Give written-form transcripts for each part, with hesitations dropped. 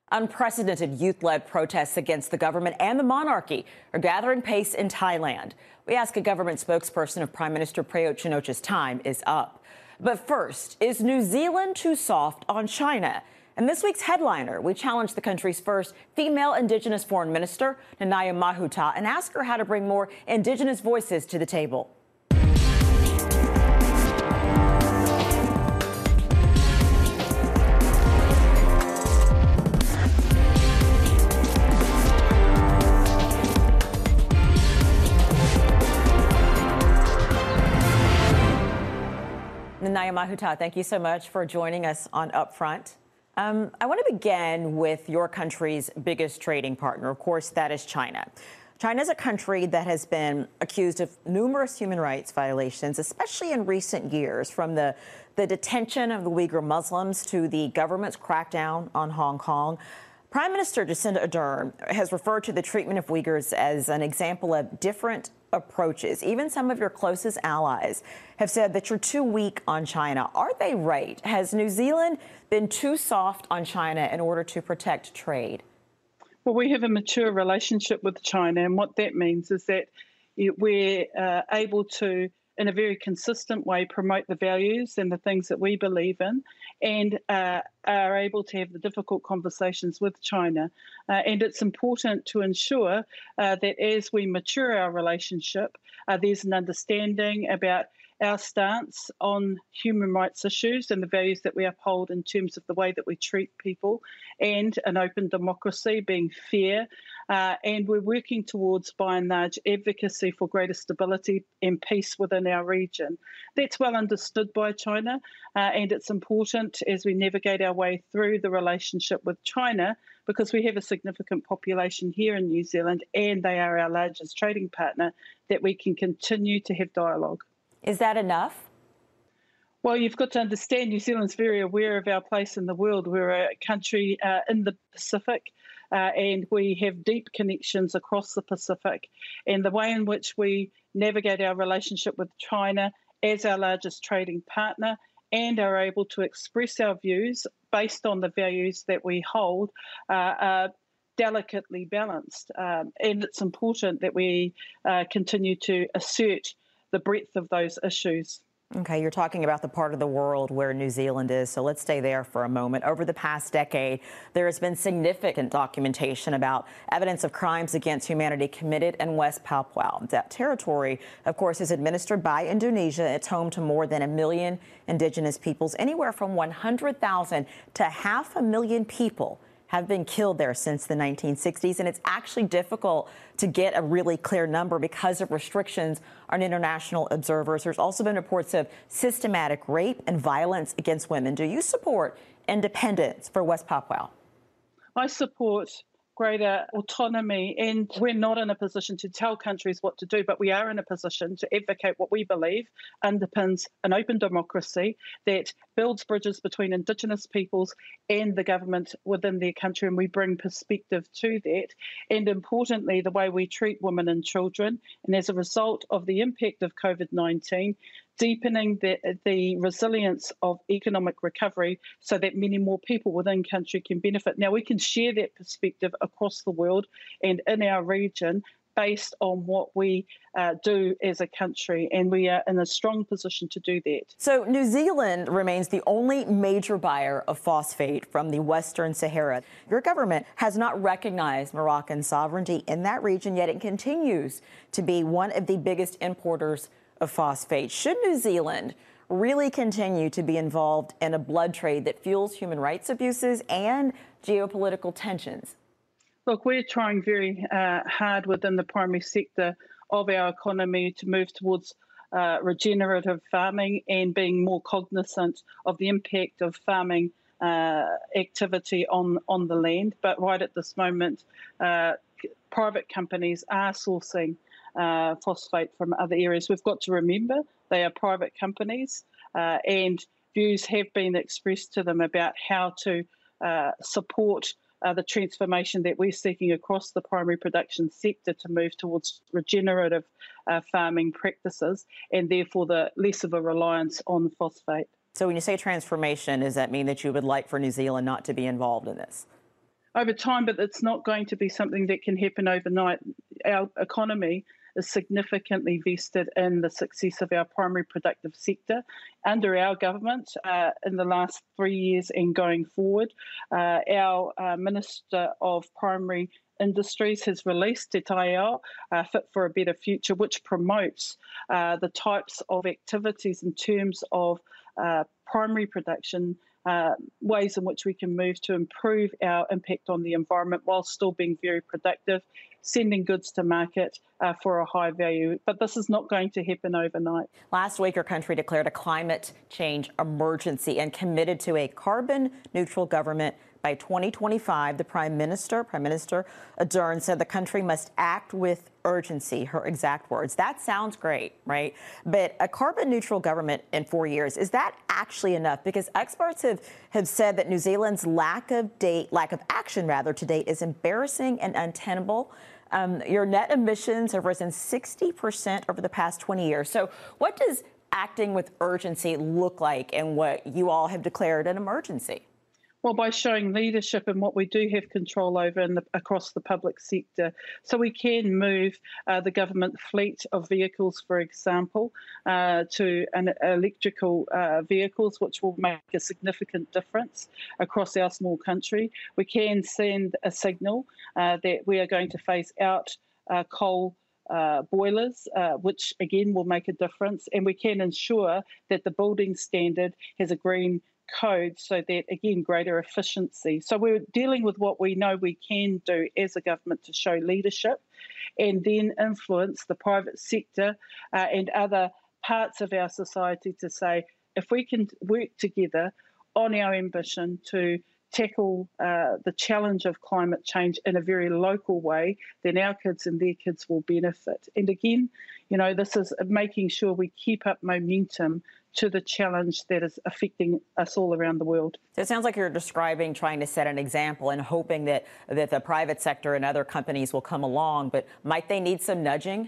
Unprecedented youth-led protests against the government and the monarchy are gathering pace in Thailand. We ask a government spokesperson if Prime Minister Prayut Chan-o-cha's time is up. But first, is New Zealand too soft on China? In this week's headliner, we challenge the country's first female Indigenous foreign minister, Nanaia Mahuta, and ask her how to bring more Indigenous voices to the table. Nanaia Mahuta, thank you so much for joining us on Upfront. I want to begin with your country's biggest trading partner. Of course, that is China. China is a country that has been accused of numerous human rights violations, especially in recent years, from the detention of the Uyghur Muslims to the government's crackdown on Hong Kong. Prime Minister Jacinda Ardern has referred to the treatment of Uyghurs as an example of different approaches. Even some of your closest allies have said that you're too weak on China. Are they right? Has New Zealand been too soft on China in order to protect trade? Well, we have a mature relationship with China, and what that means is that we're able to, in a very consistent way, promote the values and the things that we believe in, and are able to have the difficult conversations with China. And it's important to ensure that as we mature our relationship, there's an understanding about our stance on human rights issues and the values that we uphold in terms of the way that we treat people and an open democracy, being fair. And we're working towards, by and large, advocacy for greater stability and peace within our region. That's well understood by China, and it's important as we navigate our way through the relationship with China, because we have a significant population here in New Zealand and they are our largest trading partner, that we can continue to have dialogue. Is that enough? Well, you've got to understand New Zealand's very aware of our place in the world. We're a country in the Pacific, and we have deep connections across the Pacific. And the way in which we navigate our relationship with China as our largest trading partner and are able to express our views based on the values that we hold are delicately balanced. And it's important that we continue to assert the breadth of those issues. Okay, you're talking about the part of the world where New Zealand is, so let's stay there for a moment. Over the past decade, there has been significant documentation about evidence of crimes against humanity committed in West Papua. That territory, of course, is administered by Indonesia. It's home to more than 1 million Indigenous peoples. Anywhere from 100,000 to 500,000 people have been killed there since the 1960s, and it's actually difficult to get a really clear number because of restrictions on international observers. There's also been reports of systematic rape and violence against women. Do you support independence for West Papua? I support greater autonomy, and we're not in a position to tell countries what to do, but we are in a position to advocate what we believe underpins an open democracy that builds bridges between Indigenous peoples and the government within their country, and we bring perspective to that. And importantly, the way we treat women and children, and as a result of the impact of COVID-19, deepening the resilience of economic recovery so that many more people within country can benefit. Now, we can share that perspective across the world and in our region based on what we do as a country, and we are in a strong position to do that. So New Zealand remains the only major buyer of phosphate from the Western Sahara. Your government has not recognized Moroccan sovereignty in that region, yet it continues to be one of the biggest importers of phosphate. Should New Zealand really continue to be involved in a blood trade that fuels human rights abuses and geopolitical tensions? Look, we're trying very hard within the primary sector of our economy to move towards regenerative farming and being more cognizant of the impact of farming activity on the land. But right at this moment, private companies are sourcing phosphate from other areas. We've got to remember they are private companies, and views have been expressed to them about how to support the transformation that we're seeking across the primary production sector to move towards regenerative farming practices, and therefore the less of a reliance on phosphate. So when you say transformation, does that mean that you would like for New Zealand not to be involved in this? over time, but it's not going to be something that can happen overnight. Our economy is significantly vested in the success of our primary productive sector under our government in the last 3 years and going forward. Our Minister of Primary Industries has released Te Taeao, Fit for a Better Future, which promotes the types of activities in terms of primary production, ways in which we can move to improve our impact on the environment while still being very productive, sending goods to market for a high value. But this is not going to happen overnight. Last week, your country declared a climate change emergency and committed to a carbon neutral government by 2025. The Prime Minister Ardern, said the country must act with urgency, her exact words. That sounds great, right? But a carbon neutral government in 4 years, is that actually enough? Because experts have said that New Zealand's lack of action to date is embarrassing and untenable. Your net emissions have risen 60% over the past 20 years. So what does acting with urgency look like in what you all have declared an emergency? Well, by showing leadership in what we do have control over across the public sector. So we can move the government fleet of vehicles, for example, to electrical vehicles, which will make a significant difference across our small country. We can send a signal that we are going to phase out coal boilers, which again will make a difference. And we can ensure that the building standard has a green code, so that, again, greater efficiency. So we're dealing with what we know we can do as a government to show leadership and then influence the private sector and other parts of our society to say, if we can work together on our ambition to tackle the challenge of climate change in a very local way, then our kids and their kids will benefit. And again, this is making sure we keep up momentum to the challenge that is affecting us all around the world. So it sounds like you're describing trying to set an example and hoping that the private sector and other companies will come along, but might they need some nudging?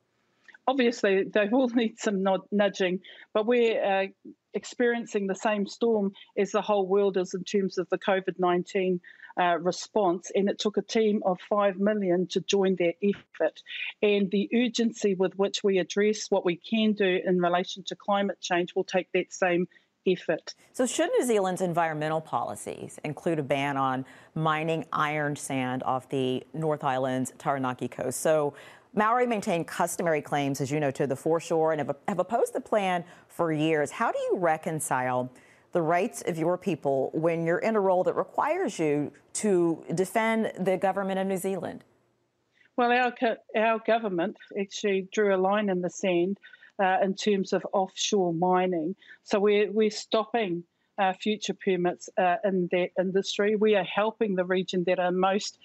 Obviously, they will need some nudging, but we're experiencing the same storm as the whole world is in terms of the COVID-19 response, and it took a team of 5 million to join that effort. And the urgency with which we address what we can do in relation to climate change will take that same effort. So should New Zealand's environmental policies include a ban on mining iron sand off the North Island's Taranaki coast? So Maori maintain customary claims, as you know, to the foreshore and have opposed the plan for years. How do you reconcile the rights of your people when you're in a role that requires you to defend the government of New Zealand? Well, our government actually drew a line in the sand in terms of offshore mining. So we're stopping future permits in that industry. We are helping the region that are most,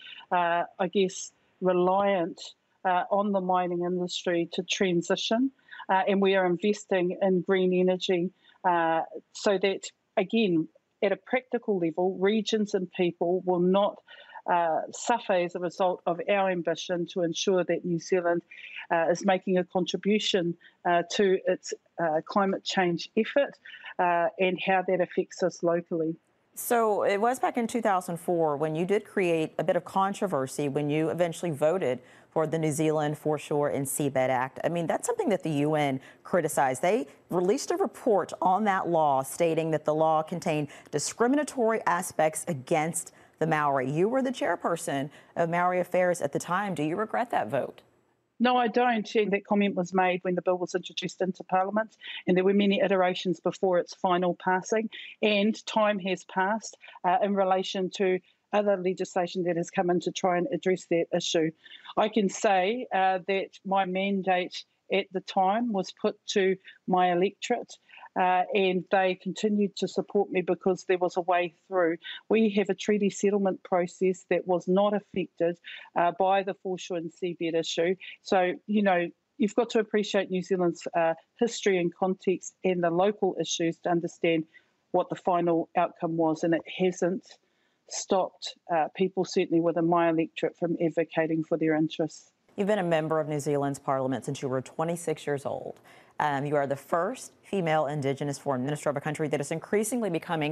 reliant on the mining industry to transition, and we are investing in green energy so that, again, at a practical level, regions and people will not suffer as a result of our ambition to ensure that New Zealand is making a contribution to its climate change effort and how that affects us locally. So it was back in 2004 when you did create a bit of controversy when you eventually voted for the New Zealand Foreshore and Seabed Act. I mean, that's something that the UN criticized. They released a report on that law stating that the law contained discriminatory aspects against the Maori. You were the chairperson of Maori Affairs at the time. Do you regret that vote? No, I don't. And that comment was made when the bill was introduced into Parliament, and there were many iterations before its final passing. And time has passed in relation to other legislation that has come in to try and address that issue. I can say that my mandate at the time was put to my electorate, and they continued to support me because there was a way through. We have a treaty settlement process that was not affected by the foreshore and seabed issue. So, you've got to appreciate New Zealand's history and context and the local issues to understand what the final outcome was, and it hasn't stopped people, certainly within my electorate, from advocating for their interests. You've been a member of New Zealand's parliament since you were 26 years old. You are the first female Indigenous foreign minister of a country that is increasingly becoming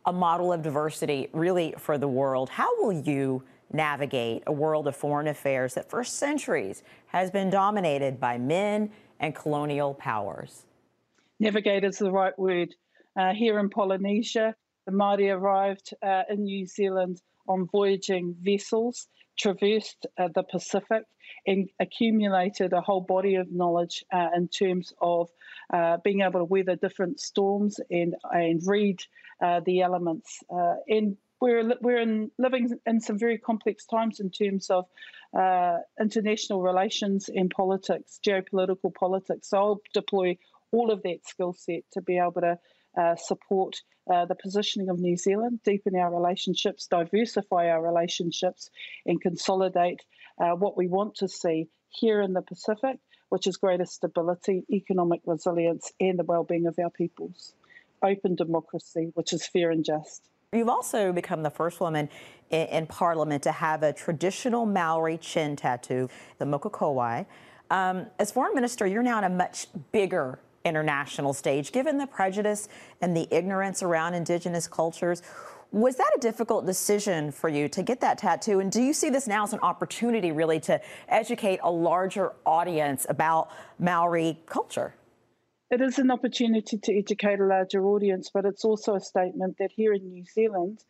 a model of diversity really for the world. How will you navigate a world of foreign affairs that for centuries has been dominated by men and colonial powers? Navigate is the right word. Here in Polynesia, the Māori arrived in New Zealand on voyaging vessels, traversed the Pacific, and accumulated a whole body of knowledge in terms of being able to weather different storms and read the elements. And we're living in some very complex times in terms of international relations and politics, geopolitical politics. So I'll deploy all of that skill set to be able to support the positioning of New Zealand, deepen our relationships, diversify our relationships, and consolidate what we want to see here in the Pacific, which is greater stability, economic resilience, and the well-being of our peoples. Open democracy, which is fair and just. You've also become the first woman in Parliament to have a traditional Maori chin tattoo, the mokokowai. As Foreign Minister, you're now on a much bigger international stage. Given the prejudice and the ignorance around Indigenous cultures, was that a difficult decision for you to get that tattoo? And do you see this now as an opportunity really to educate a larger audience about Maori culture? It is an opportunity to educate a larger audience, but it's also a statement that here in New Zealand,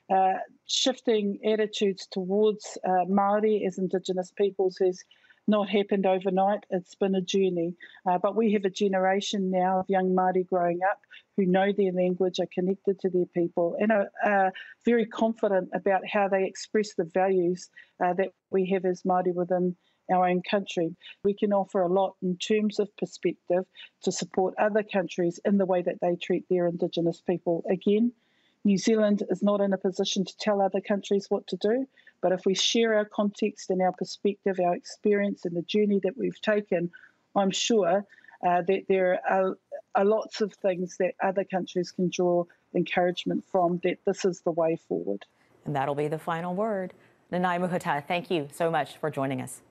shifting attitudes towards Māori as Indigenous peoples has not happened overnight. It's been a journey. But we have a generation now of young Māori growing up who know their language, are connected to their people, and are very confident about how they express the values that we have as Māori within our own country. We can offer a lot in terms of perspective to support other countries in the way that they treat their Indigenous people. Again, New Zealand is not in a position to tell other countries what to do, but if we share our context and our perspective, our experience and the journey that we've taken, I'm sure that there are lots of things that other countries can draw encouragement from, that this is the way forward. And that'll be the final word. Nanaia Muhuta, thank you so much for joining us.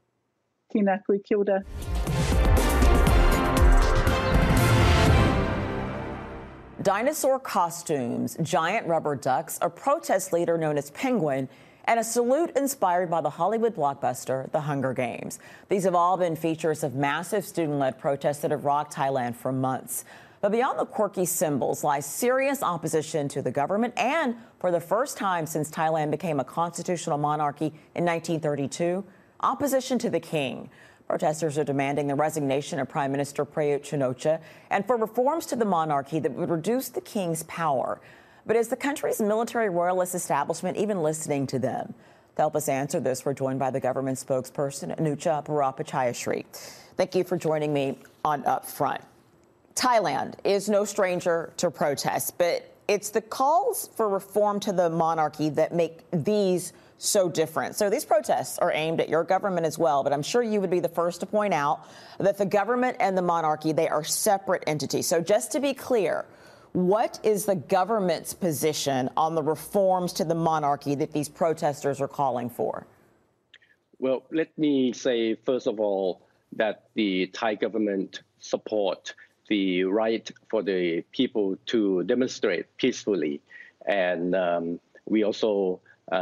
Tēnā koe, kia ora. Dinosaur costumes, giant rubber ducks, a protest leader known as Penguin, and a salute inspired by the Hollywood blockbuster, The Hunger Games. These have all been features of massive student-led protests that have rocked Thailand for months. But beyond the quirky symbols lies serious opposition to the government, and for the first time since Thailand became a constitutional monarchy in 1932, opposition to the king. Protesters are demanding the resignation of Prime Minister Prayut Chan-o-cha and for reforms to the monarchy that would reduce the king's power. But is the country's military royalist establishment even listening to them? To help us answer this, we're joined by the government spokesperson, Anucha Parapachayasri. Thank you for joining me on Upfront. Thailand is no stranger to protests, but it's the calls for reform to the monarchy that make these so different. So these protests are aimed at your government as well, but I'm sure you would be the first to point out that the government and the monarchy, they are separate entities. So just to be clear, what is the government's position on the reforms to the monarchy that these protesters are calling for? Well, let me say, first of all, that the Thai government support the right for the people to demonstrate peacefully. And we also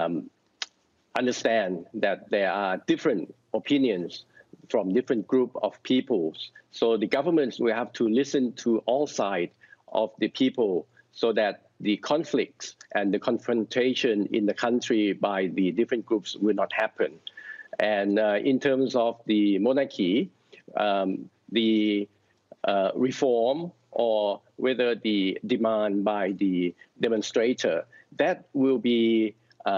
understand that there are different opinions from different group of peoples. So the governments will have to listen to all sides of the people so that the conflicts and the confrontation in the country by the different groups will not happen. And in terms of the monarchy, the reform or whether the demand by the demonstrator, that will be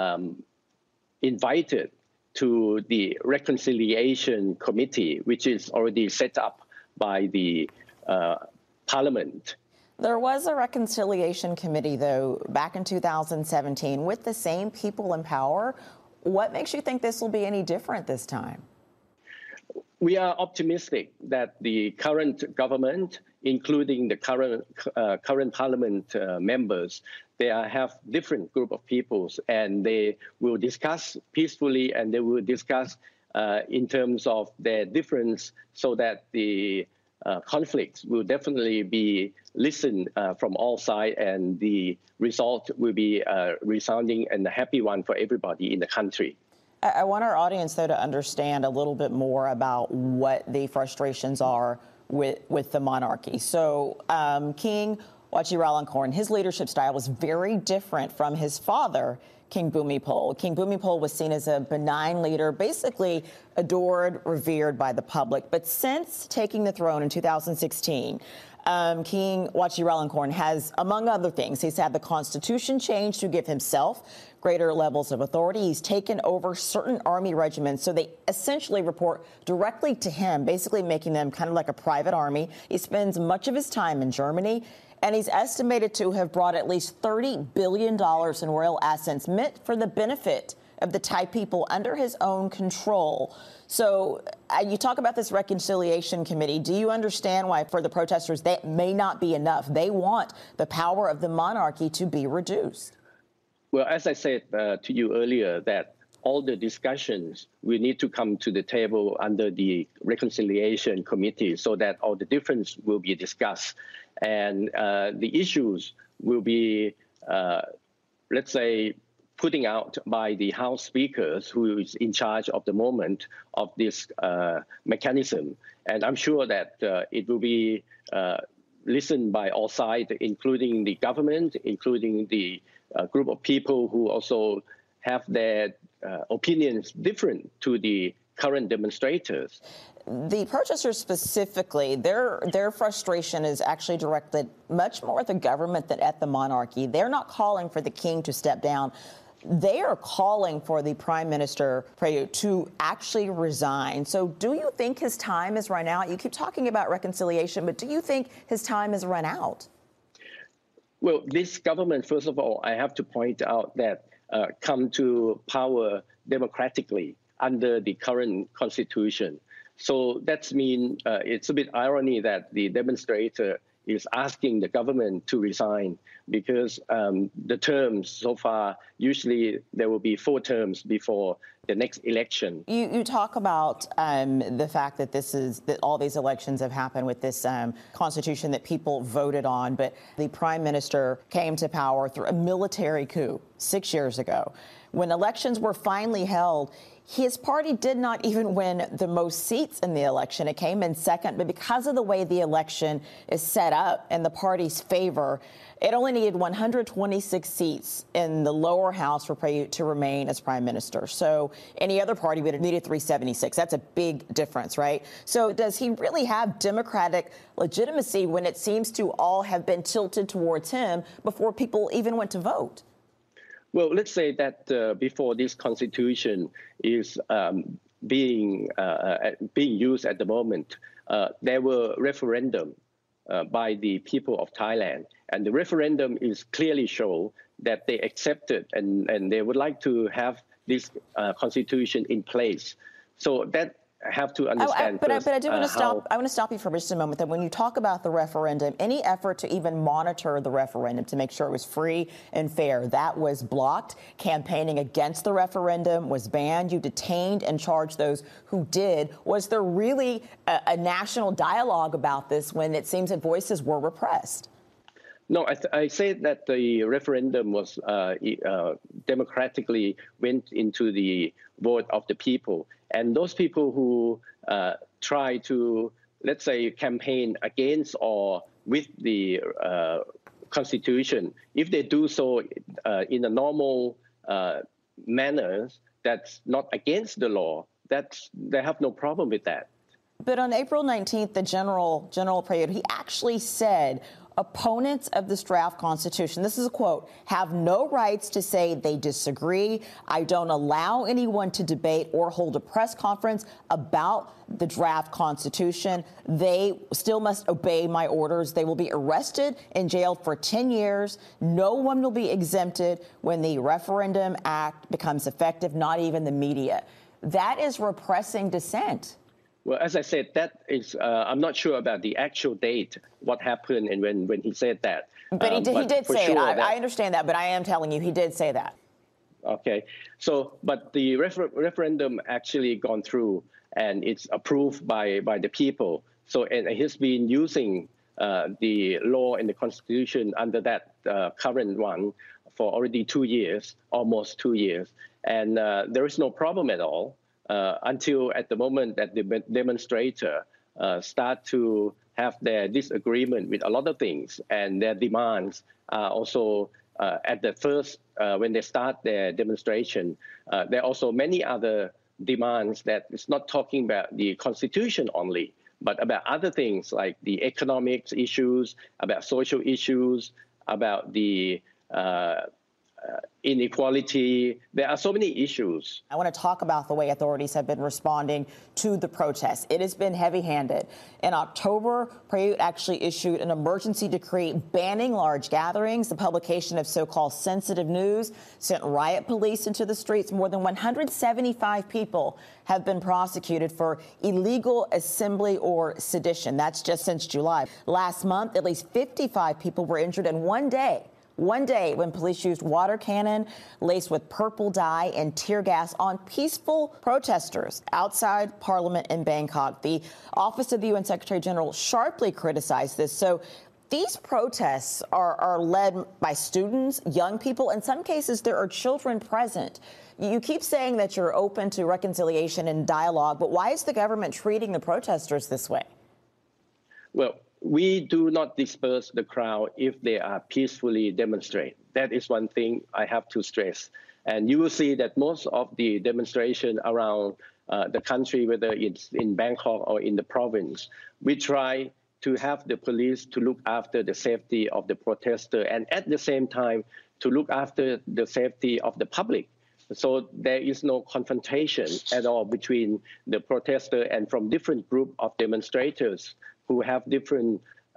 invited to the Reconciliation Committee, which is already set up by the Parliament. There was a reconciliation committee, though, back in 2017 with the same people in power. What makes you think this will be any different this time? We are optimistic that the current government, including the current parliament members, they have different group of peoples, and they will discuss peacefully, and they will discuss in terms of their difference, so that the conflicts will definitely be listened from all sides, and the result will be a resounding and a happy one for everybody in the country. I want our audience, though, to understand a little bit more about what the frustrations are with the monarchy. So King Vajiralongkorn, his leadership style was very different from his father, King Bhumipol. King Bhumipol was seen as a benign leader, basically adored, revered by the public. But since taking the throne in 2016, King Vajiralongkorn has, among other things, he's had the constitution changed to give himself greater levels of authority. He's taken over certain army regiments, so they essentially report directly to him, basically making them kind of like a private army. He spends much of his time in Germany, and he's estimated to have brought at least $30 billion in royal assets meant for the benefit of the Thai people under his own control. So you talk about this reconciliation committee. Do you understand why, for the protesters, that may not be enough? They want the power of the monarchy to be reduced. Well, as I said to you earlier, that all the discussions will need to come to the table under the reconciliation committee so that all the differences will be discussed. And the issues will be, let's say, putting out by the House speakers, who is in charge of the moment of this mechanism. And I'm sure that it will be listened by all sides, including the government, including the group of people who also have their opinions different to the current demonstrators. The protesters specifically, their frustration is actually directed much more at the government than at the monarchy. They're not calling for the king to step down. They are calling for the Prime Minister Prayut to actually resign. So do you think his time has run out? You keep talking about reconciliation, but do you think his time has run out? Well, this government, first of all, I have to point out that come to power democratically under the current constitution. So that means it's a bit irony that the demonstrator is asking the government to resign, because the terms so far, usually there will be 4 terms before the next election. You talk about the fact that that all these elections have happened with this constitution that people voted on, but the prime minister came to power through a military coup 6 years ago. When elections were finally held, his party did not even win the most seats in the election. It came in second, but because of the way the election is set up in the party's favor, it only needed 126 seats in the lower house for Prayut to remain as prime minister. So any other party would have needed 376. That's a big difference, right? So does he really have democratic legitimacy when it seems to all have been tilted towards him before people even went to vote? Well, let's say that before this constitution is being used at the moment, there were referendum by the people of Thailand, and the referendum is clearly show that they accepted and they would like to have this constitution in place. So that have to understand. But I do want to stop. I want to stop you for just a moment. That when you talk about the referendum, any effort to even monitor the referendum to make sure it was free and fair, that was blocked. Campaigning against the referendum was banned. You detained and charged those who did. Was there really a national dialogue about this when it seems that voices were repressed? No, I say that the referendum was democratically went into the vote of the people. And those people who try to, let's say, campaign against or with the Constitution, if they do so in a normal manner, that's not against the law, they have no problem with that. But on April 19th, the General Prayut, he actually said, opponents of this draft constitution, this is a quote, have no rights to say they disagree. I don't allow anyone to debate or hold a press conference about the draft constitution. They still must obey my orders. They will be arrested and jailed for 10 years. No one will be exempted when the Referendum Act becomes effective, not even the media. That is repressing dissent. Well, as I said, that is, I'm not sure about the actual date, what happened and when he said that. But he did say it. I understand that, but I am telling you, he did say that. Okay. So, but the referendum actually gone through and it's approved by the people. So, and he's been using the law and the constitution under that current one for already 2 years, almost 2 years. And there is no problem at all until at the moment that the demonstrator start to have their disagreement with a lot of things, and their demands are also at the first, when they start their demonstration, there are also many other demands that it's not talking about the constitution only, but about other things like the economics issues, about social issues, about the inequality. There are so many issues. I want to talk about the way authorities have been responding to the protests. It has been heavy-handed. In October, Preut actually issued an emergency decree banning large gatherings. The publication of so-called sensitive news sent riot police into the streets. More than 175 people have been prosecuted for illegal assembly or sedition. That's just since July. Last month, at least 55 people were injured in one day when police used water cannon laced with purple dye and tear gas on peaceful protesters outside Parliament in Bangkok. The Office of the UN Secretary General sharply criticized this. So these protests are led by students, young people. In some cases, there are children present. You keep saying that you're open to reconciliation and dialogue, but why is the government treating the protesters this way? Well, we do not disperse the crowd if they are peacefully demonstrate. That is one thing I have to stress. And you will see that most of the demonstration around the country, whether it's in Bangkok or in the province, we try to have the police to look after the safety of the protester and at the same time to look after the safety of the public. So there is no confrontation at all between the protester and from different group of demonstrators who have different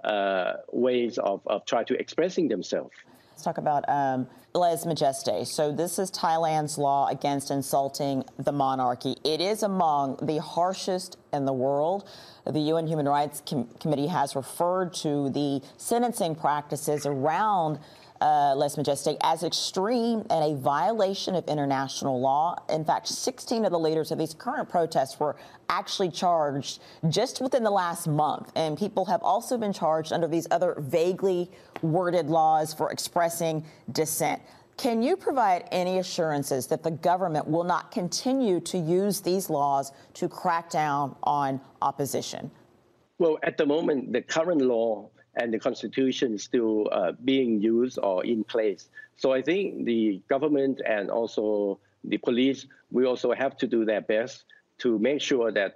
ways of trying to expressing themselves. Let's talk about lèse-majesté. So this is Thailand's law against insulting the monarchy. It is among the harshest in the world. The UN Human Rights Committee has referred to the sentencing practices around lèse-majesté as extreme and a violation of international law. In fact, 16 of the leaders of these current protests were actually charged just within the last month. And people have also been charged under these other vaguely worded laws for expressing dissent. Can you provide any assurances that the government will not continue to use these laws to crack down on opposition? Well, at the moment, the current law and the constitution is still being used or in place. So I think the government and also the police will also have to do their best to make sure that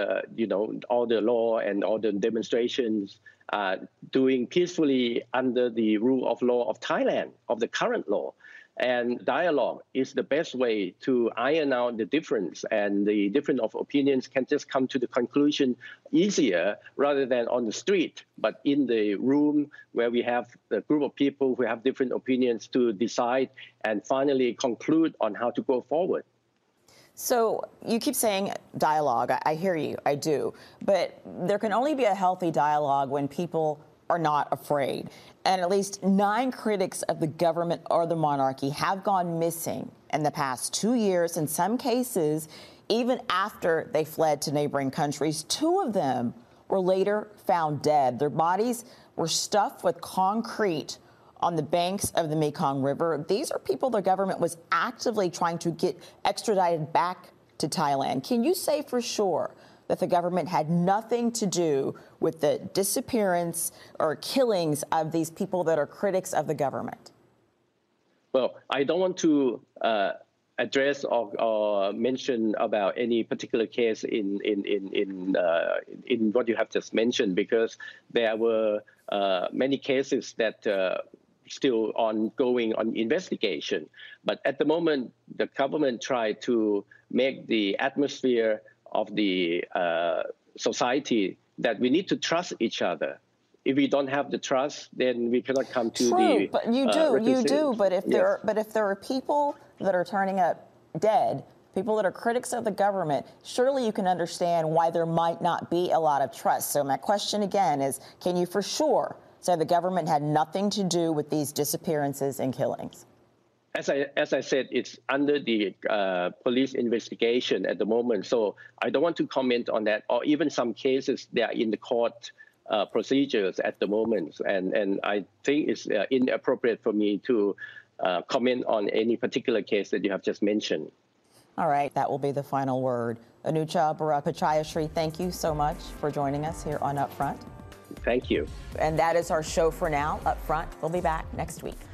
all the law and all the demonstrations are doing peacefully under the rule of law of Thailand, of the current law. And dialogue is the best way to iron out the difference, and the difference of opinions can just come to the conclusion easier rather than on the street, but in the room where we have the group of people who have different opinions to decide and finally conclude on how to go forward. So you keep saying dialogue. I hear you. I do. But there can only be a healthy dialogue when people are not afraid. And at least 9 critics of the government or the monarchy have gone missing in the past 2 years, in some cases, even after they fled to neighboring countries. 2 of them were later found dead. Their bodies were stuffed with concrete on the banks of the Mekong River. These are people the government was actively trying to get extradited back to Thailand. Can you say for sure that the government had nothing to do with the disappearance or killings of these people that are critics of the government? Well, I don't want to address or mention about any particular case in what you have just mentioned, because there were many cases that still ongoing on investigation. But at the moment, the government tried to make the atmosphere of the society that we need to trust each other. If we don't have the trust, then we cannot come to True, but you do. But if there are people that are turning up dead, people that are critics of the government, surely you can understand why there might not be a lot of trust. So my question again is, can you for sure say the government had nothing to do with these disappearances and killings? As I said, it's under the police investigation at the moment. So I don't want to comment on that. Or even some cases, they are in the court procedures at the moment. And I think it's inappropriate for me to comment on any particular case that you have just mentioned. All right, that will be the final word. Anucha Pachaiyapuri, thank you so much for joining us here on Upfront. Thank you. And that is our show for now, Upfront. We'll be back next week.